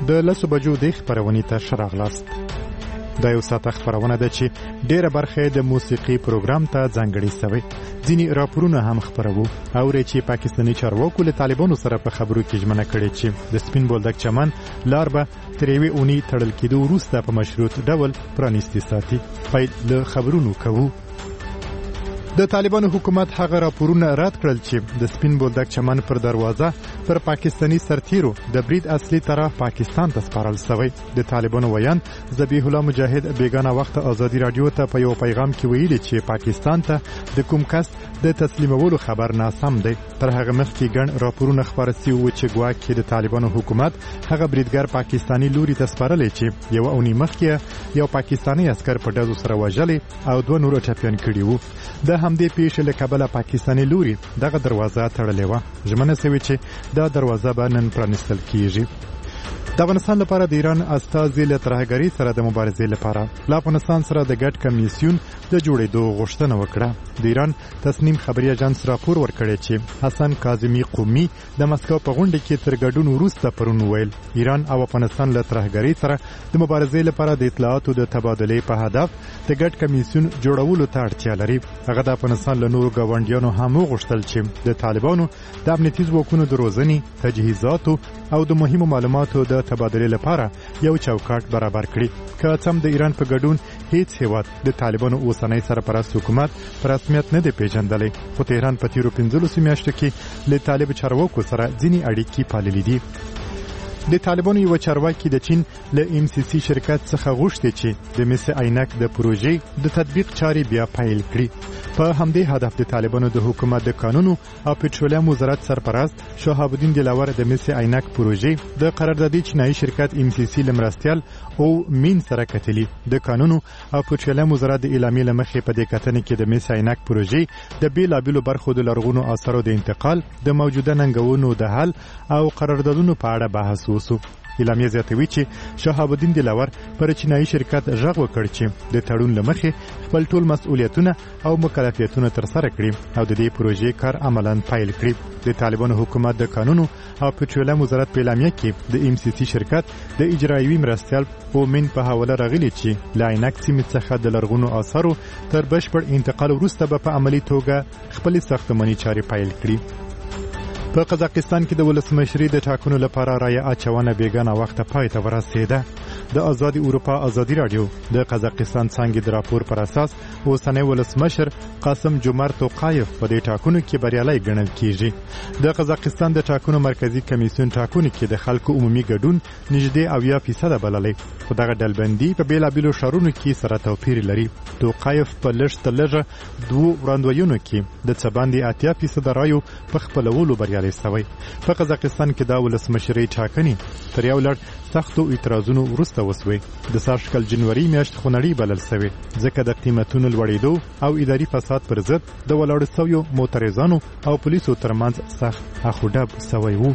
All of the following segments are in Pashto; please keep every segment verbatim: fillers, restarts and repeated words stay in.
د لسو بجو د خپرونې ته ښه راغلاست. دا یو ساعته خپرونه ده چې ډېره برخه د موسیقي پروګرام ته ځانګړې سوې. ځینې راپورونه هم خپروو. اورئ چې پاکستاني چارواکو له طالبانو سره په خبرو کې ژمنه کړې چې د سپین بولدک چمن لار به تر یوې اونۍ تړل کېدو وروسته په مشروط ډول پرانیستي ساتي. پیل له خبرونو کوو. د طالبانو حکومت هغه راپورونه رد کړل چې د سپین بولدک چمن پر دروازه پر پاکستاني سرتیرو د برید اصلي طرف پاکستان ته سپارل شوی. د طالبانو ویان ذبیح الله مجاهد بیگانه وخت ازادي رادیو ته په یو پیغام کې ویلي چې پاکستان ته د کوم کس د تسلیمولو خبر ناسم دی. تر هغه مخکې ګڼ راپورونه خپاره شوي وو چې ګواکې د طالبانو حکومت هغه بریدګر پاکستاني لوري ته سپارلی چې یوه اونۍ مخکې یو پاکستاني عسکر په ډزو سره وژلی او دوه نور ټپیان کړي وو. د همدې پیښې له کبله پاکستاني لوري دغه دروازه تړلې وه. ژمنه شوې چې دا دروازه به نن پرانیستل کیږي. د افغانستان لپاره د ایران استازي له ترهګرۍ سره د مبارزې لپاره له افغانستان سره د ګډ کمیسیون د جوړېدو غوښتنه وکړه. د ایران تصنیم خبري اژانس راپور ورکړی چې حسن کاظمي قومي د مسکو په غونډه کې تر ګډون وروسته پرون ویل ایران او افغانستان له ترهګرۍ سره د مبارزې لپاره د اطلاعاتو د تبادلې په هدف د ګډ کمیسیون جوړولو ته اړتیا لري. هغه د افغانستان له نورو ګاونډیانو هم وغوښتل چې د طالبانو د امنیتي ځواکونو د روزنې، تجهیزاتو او د مهمو معلوماتو د تبادلې لپاره یو چوکاټ برابر کړي. که څم د ایران په ګډون هیڅ هیواد د طالبانو اوسنۍ سرپرست حکومت په رسمیت نه دی پیژندلی، خو تهران په تیرو پنځلسو میاشتو کې له طالب چارواکو سره ځینې اړیکې پاللې دي. د طالبانو یو چارواکي د چین له ام سی سی شرکت څخه غوښتي چې د مس عینک د پروژې د تطبیق چارې بیا پیل کړي. په همدې هدف د طالبانو د حکومت د قانونو او پټرولیم وزارت سرپرست شهاب الدین دلاور د مس عینک پروژې د قراردادي چینایي شرکت ام سی سی لمرستیال او مین سره کتلی. د قانونو او پټرولیم وزارت د اعلامیې لمخې په دې کتنې کې د مس عینک پروژې د بیلابیلو برخو د لرغونو آثارو د انتقال، د موجوده ننګونو د حل او قراردادونو په اړه بحث وسو. اعلامیه زیاتوي چې شهاب الدین دلاور پر چینایي شرکت غږ وکړ چې د تړون لمخې خپل ټول مسؤلیتونه او مکلفیتونه ترسره کړي او د دې پروژې کار عملاً پیل کړي. د طالبانو حکومت د قانونو او پټرولیم وزارت په اعلامیه کې د ام سی سی شرکت د اجرایوي مرستیال اومن په حواله راغلي چې له عینک سیمې څخه د لرغونو آثارو تر بشپړ انتقال وروسته به په عملي توګه خپلې ساختماني چارې پیل کړي. په قزاقستان کې د ولسمشرۍ د ټاکنو لپاره رایه اچونه بیګانه وخت پای ته ورسېده. د آزادي اروپا ازادي رادیو د قزاقستان څنګه د راپور پر اساس اوسنی ولسمشر قاسم جومارت توقایف په دې ټاکنو کې بریالي ګڼل کیږي. د قزاقستان د ټاکنو مرکزی کمیسیون ټاکنو کې د خلکو عمومي ګډون نږدې اویا فیصد بللی، خو دغه ډلبندي په بیلابیلو ښارونو کې سره توپیر لري. توقایف په لږ تر لږه دوو وړاندوینو کې د څه باندې اتیا فیصد رایو په خپلولو بریالي شوی. په قزاقستان کې د ولسمشرۍ ټاکنې تر یو لړ سختو اعتراضونو وروسته وسوي. د سږکال جنوري میاشت خونړۍ بلل شوې ځکه د قیمتونو لوړېدو او اداري فساد پر ضد د ولاړو شویو معترضانو او پولیسو ترمنځ سخت اخوډب شوی وو.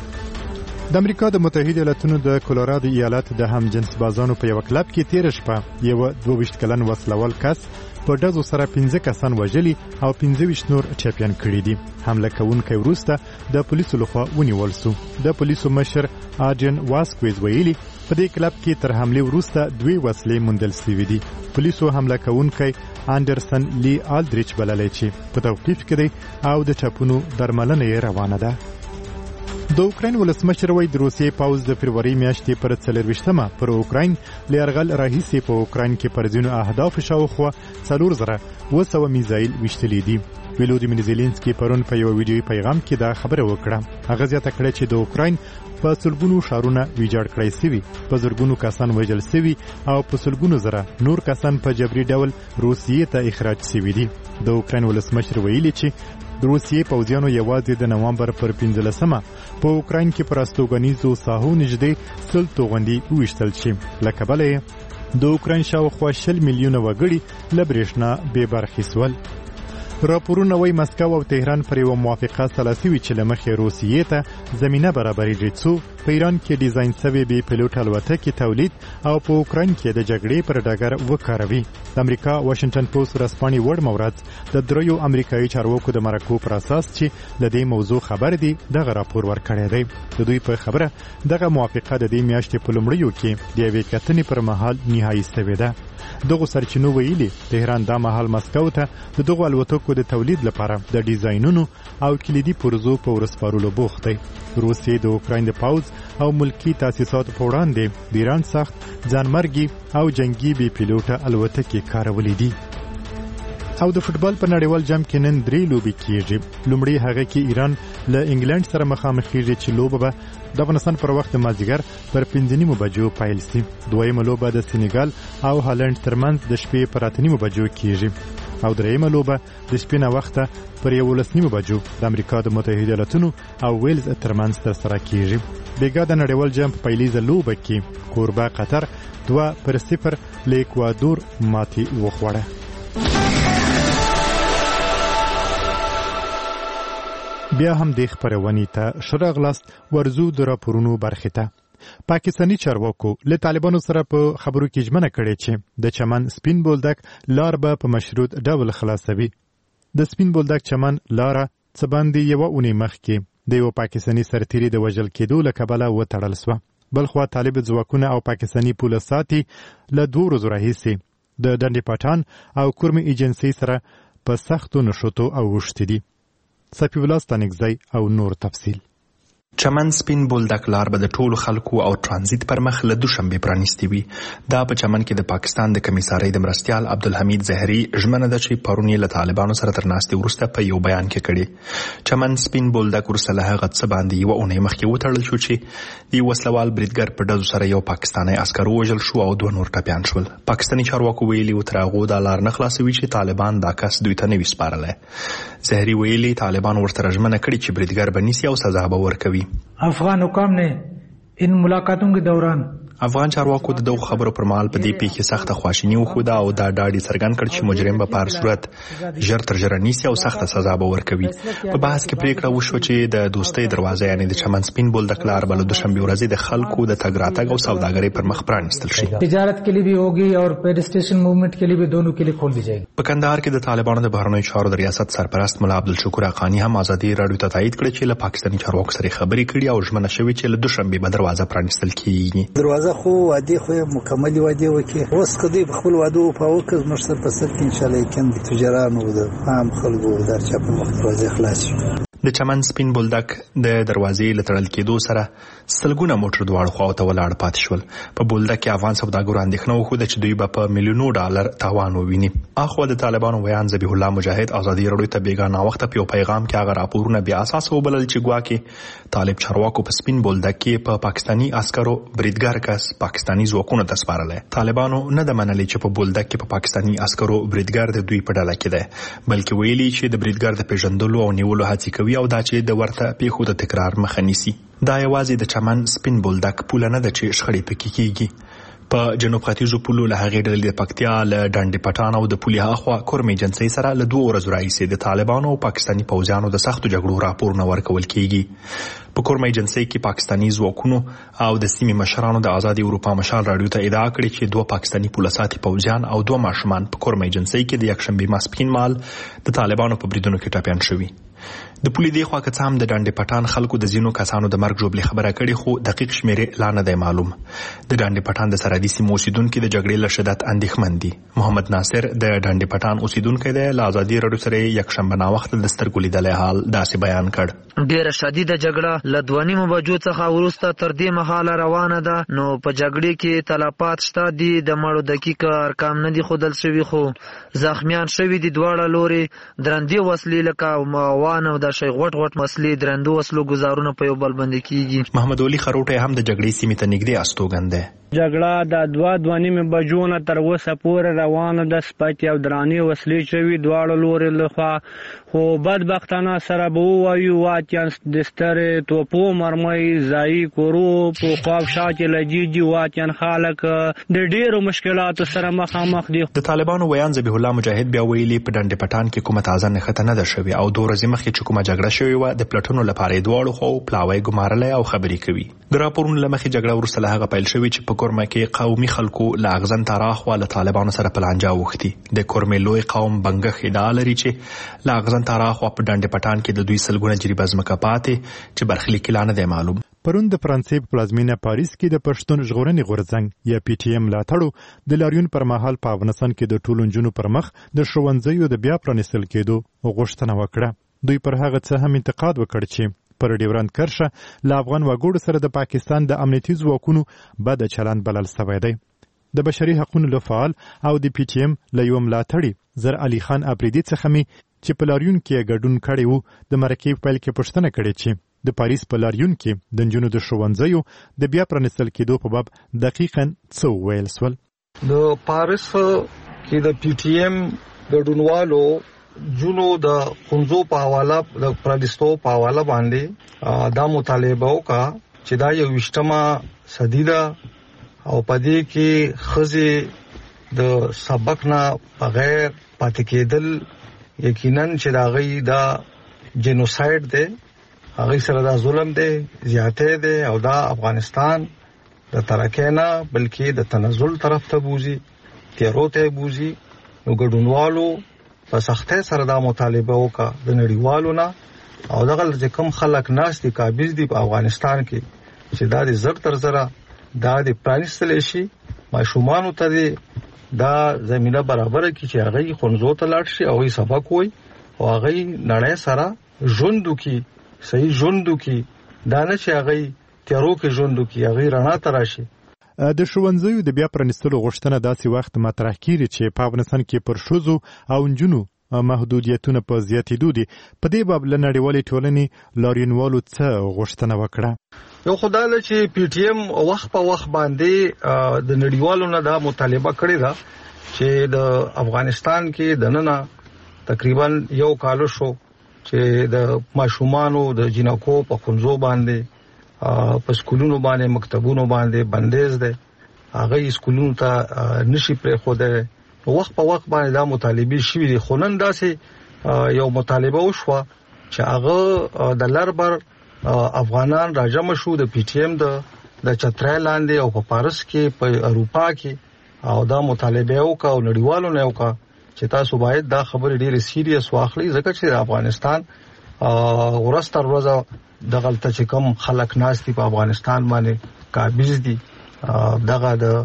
د امریکا د متحده ایالاتونو د کولورادو ایالت د هم جنس بازانو په یو کلب کې تیر شپه یو دوه ویشت کلن وسلوال کس په ډزو سره پنځه کسان وژلي او پنځه ویشت نور ټپیان کړي دي. حمله کوونکی وروسته د پولیسو لخوا ونیول شو. د پولیسو مشر آډین واسکویز ویلي په دې کلب کې تر حملې وروسته دوی وسلې موندل شوې دي. پولیسو حمله کوونکی انډرسن لی آلدریچ بللی چې په توقیف کې دی او د ټپونو درملنه یې روانه ده. د اوکراین ولسمشر وایي د روسیې پوځ د فروری میاشتې پر څلرویشتمه پر اوکراین له یرغل راهیسې په اوکراین کې پر ځینو اهدافو شاوخوا څلور زره اوه سوه میزایل ویشتلي دي. ولودیمیر زیلینسکي پرون په یو ویډیوي پیغام کې دا خبره وکړه. هغه زیاته کړه چې د اوکراین په سلګونو ښارونه ویجاړ کړای شوي، په زرګونو کسان وژل شوي او په سلګونو زره نور کسان په جبري ډول روسیې ته اخراج شوي دي. د اوکراین ولسمشر ویلي چې د روسیې پوځیانو یوازې د نوامبر پر پنځلسمه په اوکراین کې پر استوګنیزو ساحو نږدې سل توغندي وویشتل شي. له کبله یې د اوکراین شاوخوا شل میلیونه وګړي له برېښنا بې برخې شول. راپورونه وايي مسکو او تهران پر یوه موافقه سره سوي چې له مخې روسیې ته زمینه برابرېږي څو په ایران کې ډیزاین سوي بې پیلوټ الوتکې تولید او په اوکراین کې د جګړې پر ډګر وکاروي. د امریکا واشنگټن پوسټ ورځپاڼې وړ مورد د دریو امریکایي چارواکو د مرکو پر اساس چې د دې موضوع خبر دی دغه راپور ورکړی دی. د دوی په خبره دغه موافقه د دې میاشتې په لومړیو کې د یوې کتنې پر مهال نهایي شوې ده. دغه سرچینو ویلي تهران دا مهال مسکو ته د دغه الوتکو د تولید لپاره د ډیزاینونو او کلیدي پروژو په ورسپارلو بوخت دی. روسیې د اوکراین د پاوز او ملکی تاسیساتو په وړاندې د ایران سخت ځانمرګي او جنگي بې پیلوټه الوتکې کارولې دي. او د فوتبال په نړیوال جام کې نن درې لوبې کیږي. لومړی هغه کې ایران له انګلند سره مخامخ کیږي چې لوبه به د افغانستان پر وخت د مازدیګر پر پنځه نیمو بجو پیل شي. دویمه لوبه د سینیګال او هالند ترمنځ د شپې پر اته نیمو بجو کیږي او دریمه لوبه د شپې نه وخته پر یولس نیمو بجو د امریکا د متحده ایالاتونو او ویلز ترمنځ ترسره کیږي. بیګا د نړیوال جام په پیلیزه لوبه کې کوربه قطر دوه پر صفر له اکوادور ماتې وخوړه. بیا هم د خبرونې ته شراغلاست ورزو د راپورونو برخه ته. پاکستانی چارواکو له طالبانو سره په خبرو کې ژمنه کړې چې د چمن سپین بولدک لار به په مشروط ډول خلاصوي. د سپین بولدک چمن لار څه باندې یو اونۍ مخکې د یو پاکستانی سرتیري د وژل کېدو له کبله وتړل شوه. بلخوا طالب ځواکونه او پاکستانی پولیساتي له دوه ورځو راهیسې د ډنډې پټان او کورمې ایجنسۍ سره په سختو نښتو اوښتي دي. صفی الله ستانکزی او نور تفصیل. چمن سپین بولدک لار به د ټولو خلکو او ترانزیت پر مخ له دوشنبه پرانیستي وي. دا په چمن کې د پاکستان د کمیسارۍ د مرستیال عبدالحمید زهري ژمنه ده چې پرون یې له طالبانو سره تر ناستې وروسته په یو بیان کې کړې. چمن سپین بولدک وروسته له هغه څه باندې یوه اونۍ مخکې وتړل شو چې د وسلوال بریدګر په ډزو سره یو پاکستانی عسکر ووژل شو او دوه نور ټپیان شول. پاکستاني چارواکو ویلي و تر هغو دا لار نه خلاصوي چې طالبان دا کس دوی ته نه وي سپارلی. زهري ویلي طالبان ورته ژمنه کړې چې بریدګر به نیسي او سزا به ورکوي. افغان حکام نے ان ملاقاتوں کے دوران افغان چارواکو د دغو خبرو پر مهال په دې پیښې سخته خواشیني وښوده او دا ډاډ یې څرګند کړ چې مجرم به په هر صورت ژر تر ژره نیسي او سخته سزا به ورکوي. په بحث کې پریکړه وشوه چې د دوستۍ دروازه یعنې د چمن سپین بولدک لار به له دوشنبې ورځې د خلکو د تګ راتګ او سوداګرۍ پر مخ پرانیستل شي. تجارت کے لیے بھی ہوگی اور پیڈسٹریشن موومنٹ کے لیے بھی دونوں کے لیے کھول دی جائے گی. په کندهار کې د طالبانو د بهرنیو چارو د ریاست سرپرست ملا عبدالشکور حقانی هم ازادي راډیو ته تایید کړ چې له پاکستاني چارواکو سره خبرې کړي او ژمنه شوې چې له دوشنبې به دروازه پرانیستل کیږي. دروازه خو وادي خو مکمل وادي وکي اوس کدی په خپل وادو په وکز مشتر په سر کې ان شاء الله کم د تجارانو د عام خلکو د چاپ مخ دروازه خلاص شي. د چمن سپین بولدک د دروازې له تړل کېدو سره سلګونه موټر دواړو خواو ته ولاړ پاتې شول. په بولدک کې افغان سوداګرو اندېښنه وښوده چې دوی به په میلیونو ډالر تاوان وویني. اخوا د طالبانو ویان ذبیح الله مجاهد ازادي راډیو ته بیګا ناوخته په یو پیغام کې هغه راپورونه بې اساسه وبلل چې ګواکې طالب چارواکو په سپین بولدک کې په پاکستاني عسکرو بریدګر کس پاکستاني ځواکونو ته سپارلی. طالبانو نه ده منلې چې په بولدک کې په پاکستاني عسکرو بریدګر د دوی په ډله کې دی، بلکې ویلي چې د بریدګر د پیژندلو او نیولو هڅې کوي او دا چې د ورته پیښو د تکرار مخه نیسي. دا یوازې د چمن سپین بولدک پوله نه ده چې شخړې پکې کیږي. په جنوب ختیځو پولو له هغې ډلې د پکتیا له ډنډې پټان او د پولې هاخوا کورمې ایجنسۍ سره له دوه ورځو راهیسې د طالبانو او پاکستاني پوځیانو د سختو جګړو راپورونه ورکول کیږي. په کورمې ایجنسۍ کې پاکستاني ځواکونو او د سیمې مشرانو د ازادي اروپا مشال راډیو ته ادعا کړې چې دوه پاکستاني پولیساتي پوځیان او دوه ماشومان په کورمې ایجنسۍ کې د یکشنبې ماسپښین مهال د طالبانو په بریدونو کې ټپیان شوي. د پولې دی خوا که څه هم د ډنډې پټان خلکو د ځینو کسانو د مرګ ژوبلې خبره کړې خو دقیق شمیرې لا نه دی معلوم. د ډنډې پټان د سرحدي سیمو اوسیدونکي د جګړې له شدت اندېښمن دي. محمد ناصر د ډنډې پټان اوسیدونکی دی. له ازادي راډیو سره یکشنبه ناوخته د سترګو لیدلی حال داسې بیان کړ. ډېره شدیده جګړه له دوه نیمو بجو څخه وروسته تر دې مهاله روانه ده. نو په جګړې کې تلفات شته دي. د مړو دقیق ارقام نه دي ښودل شوي خو زخمیان شوي دي. دواړه لورې درندې وسلې لکه وان او د شی غوټ غوټ مسلې درندو وسلو ګزارونه په یو بل باندې کیږي. محمد علي خروټی هم د جګړې سیمې ته نږدې استوګن دی. جګړه د دوه دوه نیمې بجو نه تر اوسه پورې روانه ده. سپکې او درانې وسلې شوي دواړو لورې لخوا، خو بدبختانه سره به ووایو واقعا د سترې توپو مرمۍ ځایي کورو په خواب شاته لجیجی واچن خلک د ډیرو مشکلاتو سره مخامخ دي. د طالبانو ویان ذبیح الله مجاهد بیا ویلي په ډنډ پټان کې کومه تازه نښته نه ده شوې او دوه ورځې مخکې چې کومه جګړه شوې وه د پلټنو لپاره یې دواړو خواو پلاوی ګمارلی او خبرې کوي. د راپورونو له مخې جګړه وروسته له هغه پیل شوې چې په کورمه کې قومي خلکو له اغزن تر اخوا له طالبانو سره په لانجه اوښتي. د کورمې لوی قوم بنګښ ادعا لري چې له اغزن تر اخوا په ډنډ پټان کې د دوی سلګونه جریبه ځمکه پاتې چې برخلیک یې لا نه دی معلوم. پرون د فرانسې په پلازمینه پاریس کې د پښتون ژغورنې غورځنګ یا پی ټی ایم ملاتړو د لاریون پر مهال په افغانستان کې د ټولو نجونو پر مخ د ښوونځیو د بیا پرانیستل کېدو غوښتنه وکړه. دوی پر هغه څه هم انتقاد وکړ چې پر ډیورند کرښه له افغان وګړو سره د پاکستان د امنیتي ځواکونو بد چلند بلل سوی دی. د بشري حقوقو له فعال او د پی ټی ایم له یو ملاتړي زر علي خان اپریدي څخه می چې په لاریون کې ګډون کړی وو د مرکې په پیل کې پوښتنه کړې چې د پاریس په لاریون کې د نجونو د ښوونځیو د بیا پرانیستل کېدو په باب دقیقاً څه وویل سول. د پاریس کې د پی ټی ایم ګډونوالو جنو د خنزو په حواله د پرانیستو په حواله باندې دا مطالبه وکړه چې دا یو وشتمه صدی ده او په دې کې ښځې د سبق نه بغیر پاتې کېدل یقینا چې دا غي دا جنوساید دی، هغه سره دا ظلم دی، زیاته دی او دا افغانستان د ترکینا بلکې د تنزل طرف ته بوزي، تیرو ته بوزي. نو ګډونوالو په سختۍ سره دا مطالبه وکړه د نړیوالو نه او دغه چې کوم خلک ناس دي قابض دي په افغانستان کې چې دا د زر تر زره دا د پرانیستل شي ماشومانو ته دا زمينه برابر کی چې هغه خنزو ته لاړ شي او هغه سبق وای او هغه نړۍ سره ژوندو کی صحیح ژوندو کی دا نه چې هغه تیرو کې ژوندو کی هغه رڼا تراشي. د ښوونځیو د بیا پرانیستلو غوښتنه داسې وخت مطرح کیږي چې په افغانستان کې پر ښځو او نجونو محدودیتونه په زیاتېدو دي. په دې باب له نړیوالې ټولنې لاریونوالو څه غوښتنه وکړه؟ یو خدای له چې پی ټی ایم وخت په وخت باندې د نړیوالو نه دا مطالبه کړې ده چې د افغانستان کې د نن تقریبا یو کال شو چې د ماشومانو د جنکو په خنزو باندې په سکولونو باندې مکتبونو باندې بندیز ده، هغه سکولونو ته نشي پرې خوده. وخت په وخت باندې دا مطالبه شوې دي. خو نن داسې یو مطالبه وشوه چې هغه د لربر افغانان راجم شو د پی ټی ایم د د چترای لاندې او په پارس کې په اروپا کې او دا مطالبه وکړه او نړیوالو نه وکړه چې تاسو باید دا خبره ډیره سیریس واخلئ ځکه چې افغانستان ورستر ورځ د غلطه چې کوم خلک ناس دي په افغانستان باندې قابض دي دغه د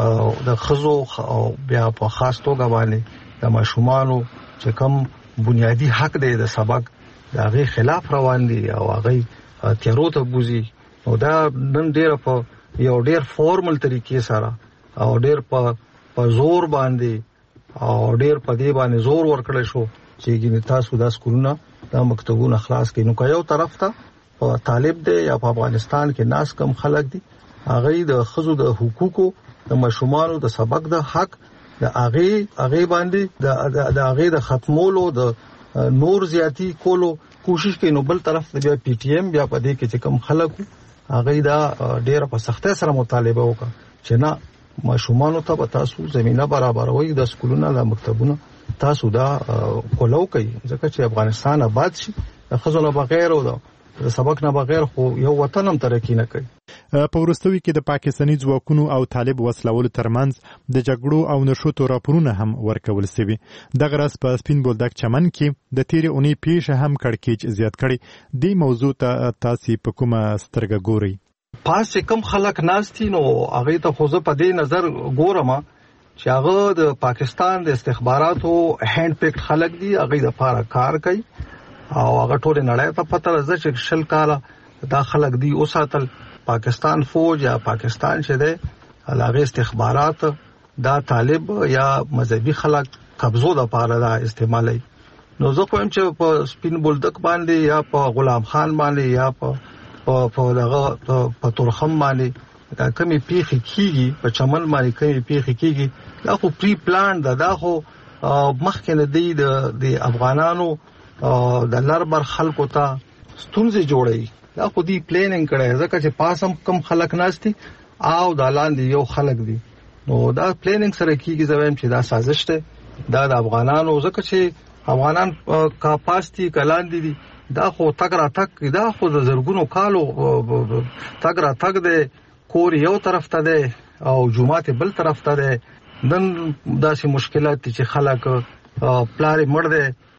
د خزو او بیا په خاص توګه باندې د ماشومانو چې کوم بنیادی حق دی د سبق د هغه خلاف روان دي او هغه تیرو ته بوزي. او دا نن ډیر په یو ډیر فارمل طریقې سره او ډیر په په زور باندې او ډیر په دې باندې زور ورکړل شو چې ګینه تاسو د سکولونو د مکتبونو خلاص کړئ. نو که یو طرف ته په طالب دی یا په افغانستان کې ناس کم خلک دي هغه د خزو د حقوقو د مشرومانو د سبق د حق د هغه هغه باندې د هغه د ختمولو د نور زیاتی کولو کوشش کوي. نو بل طرف ته بیا پی ټی ایم بیا په دې کې چې کم خلکو هغه دا ډیر په سختۍ سره مطالبه وکړه چې نه ماشومانو ته تاسو زمينه برابروي د سکولونو د مکتبونو تاسو دا کولو کوي ځکه چې افغانستان آباد شي د خزونه بغیر او د سبق نه بغیر خو یو وطن هم ترقی نه کوي. په وروستیو کې د پاکستاني ځواکونو او طالب وسلوالو ترمنځ د جګړو او نشوتو راپورونه هم ورکول شوي. دغه راز په سپین بولدک چمن کې د تیرې اونۍ پیښه هم کړکېچ زیات کړي. دې موضوع ته تاسو په کومه سترګه ګورئ؟ پاس چې کم خلک ناشتي نو هغه ته خو زه په دې نظر ګورم چې هغه د پاکستان د استخباراتو هند پکټ خلک دي، هغه د لپاره کار کوي او هغه ټول نړۍ ته پته راځي چې شل کاله دا خلک دي اوساتل پاکستان فوج یا پاکستان چې ده هغه استخبارات دا طالب یا مذهبي خلک قبضو د لپاره دا استعمالي. نو زه کوم چې په سپین بولدک باندې یا په غلام خان باندې یا په په دغه په تورخم باندې دا کمی پیخي کیږي، په چمن باندې کمی پیخي کیږي، دا خو پری پلان ده، دا خو مخکې نه دی د افغانانو د لربر خلکو ته ستونزې جوړي دا خو دی پلانینګ کړي ځکه چې پاسم کم خلک ناشتي او د لاندې یو خلک دي نو دا پلانینګ سره کیږي زویم چې دا سازش ده دا د افغانانو ځکه چې افغانان کاپاسټي کلاندې دي دا خو تګ را تګ دا خو د زرګونو کالو تګ را تګ ده کور یو طرف ته ده او جمعه بل طرف ته ده نن داسې مشکلات چې خلک پلار مړ ده